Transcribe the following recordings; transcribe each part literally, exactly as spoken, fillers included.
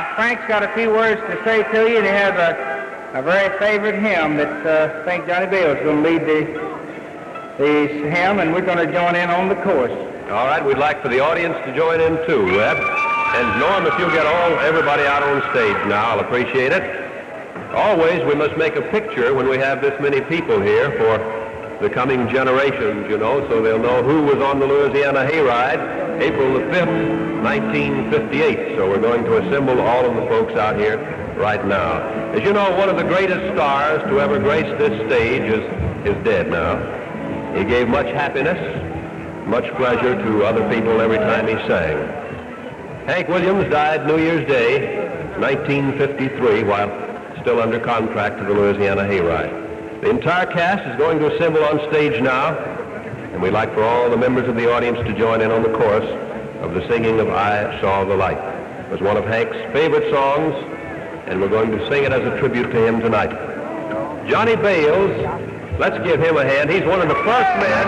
Frank's got a few words to say to you, and he has a, a very favorite hymn that uh, I think Johnny Bale is going to lead the, the hymn, and we're going to join in on the chorus. All right, we'd like for the audience to join in too, Webb. And Norm, if you'll get all everybody out on stage now, I'll appreciate it. Always, we must make a picture when we have this many people here for the coming generations, you know, so they'll know who was on the Louisiana Hayride, April the fifth, nineteen fifty-eight. So we're going to assemble all of the folks out here right now. As you know, one of the greatest stars to ever grace this stage is, is dead now. He gave much happiness, much pleasure to other people every time he sang. Hank Williams died New Year's Day, nineteen fifty-three, while still under contract to the Louisiana Hayride. The entire cast is going to assemble on stage now, and we'd like for all the members of the audience to join in on the chorus of the singing of I Saw the Light. It was one of Hank's favorite songs, and we're going to sing it as a tribute to him tonight. Johnny Bales, let's give him a hand. He's one of the first men.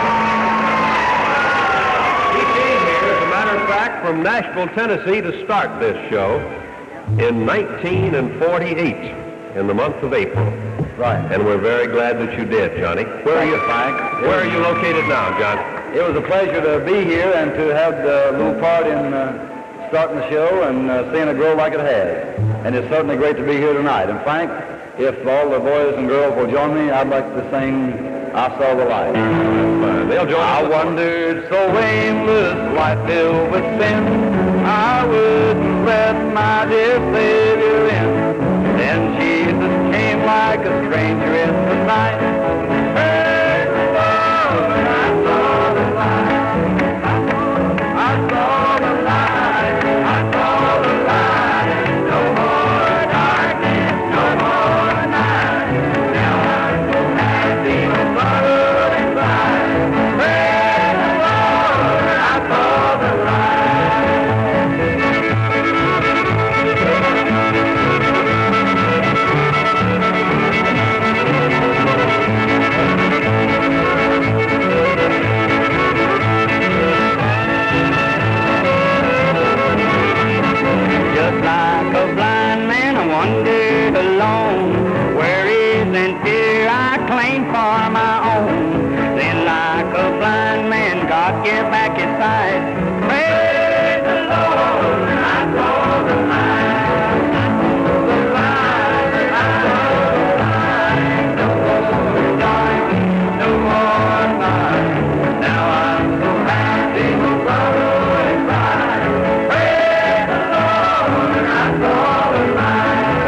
He came here, as a matter of fact, from Nashville, Tennessee to start this show in nineteen forty-eight, in the month of April. Right. And we're very glad that you did, Johnny. Where are you, Frank? Where are you located now, John? It was a pleasure to be here and to have a little part in uh, starting the show and uh, seeing it grow like it has. And it's certainly great to be here tonight. And Frank, if all the boys and girls will join me, I'd like to sing I Saw the Light. Uh, they'll join I us. wandered so aimless, life filled with sin, I wouldn't let my dear Savior in. Then Jesus came like a stranger in the night. Praise the Lord, I saw the light. I saw the light, I saw the light. No more darkness, no more night. Now I'm so happy, no sorrow inside. Praise the Lord, I saw the light. Just like a blind man, I wandered alone. Worries and fear I claimed for my own. Then like a blind man, God gave back his sight. Praise the Lord, I saw the light. The light, I saw the light. No more darkness, no more night. Now I'm so happy, no sorrow inside. Praise the Lord, I saw the light.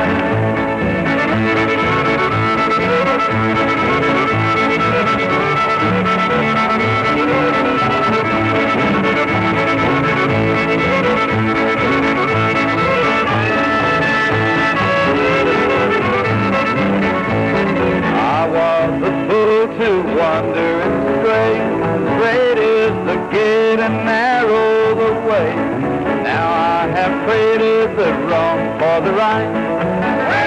I was a fool to wander and stray. Straight is the gate and narrow the way. Now I have traded the wrong for the right.